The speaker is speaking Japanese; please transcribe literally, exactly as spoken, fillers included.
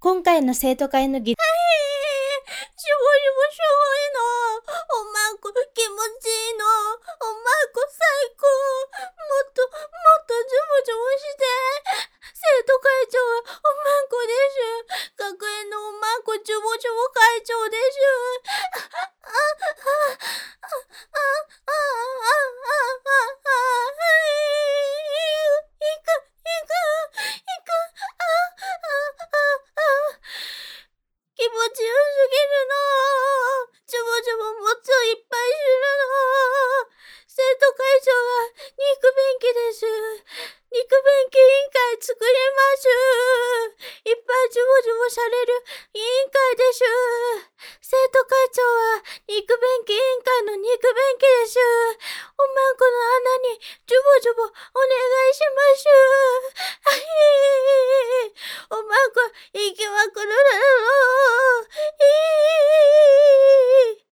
今回の生徒会の議、 しょぼしょぼしょぼいの。おまんこ気持ちいいの。おまんこ最高。もっともっとジュボジュボして。生徒会長はおまんこでしゅ。学園のおまんこジュボジュボ会長でしゅ。ああああああああいくいくいくああああ気持ちよすぎるの。ジュボジュボもっといっぱいするの。生徒会長は肉便器です。肉便器委員会作ります。いっぱいジュボジュボされる委員会です。生徒会長は肉便器委員会の肉便器です。おまんこの穴にジュボジュボお願いします。はい。おまんこ行きまく